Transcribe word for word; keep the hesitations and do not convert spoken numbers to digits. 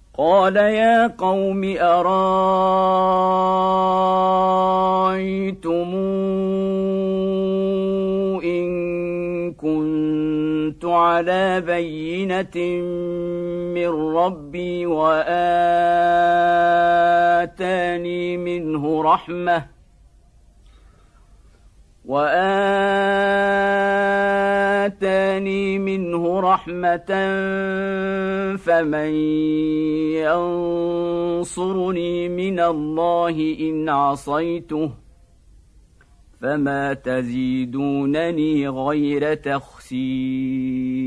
قال يا قوم أرأيتم إن كنت على بينة من ربي وآتاني منه رحمة وآتاني منه رحمة فمن ينصرني من الله إن عصيته فما تزيدونني غير تخسير